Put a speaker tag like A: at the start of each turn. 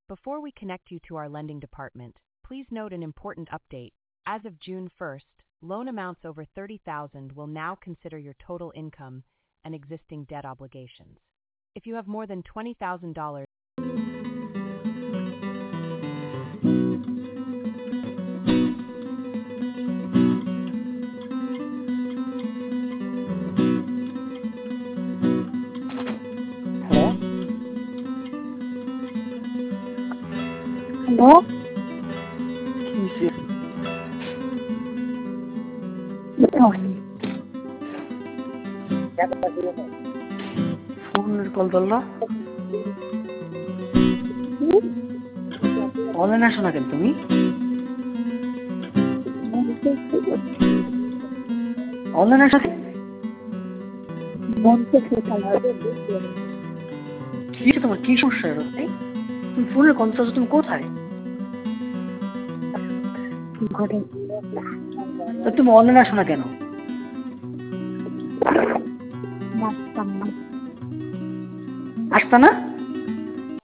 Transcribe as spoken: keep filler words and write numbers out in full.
A: Before we connect you to our lending department, please note an important update. As of June first, loan amounts over thirty thousand dollars will now consider your total income and existing debt obligations. If you have more than twenty thousand dollars,
B: hello
C: ফোনের call ধরলা অনলাইনে আসো না কেন তুমি? অনলাইনে আসো কি তোমার কি সমস্যা? তুমি ফোনের কল ধরছো, তুমি কোথায়? তুমি অনলাইনে আসো না কেন? আসতা না?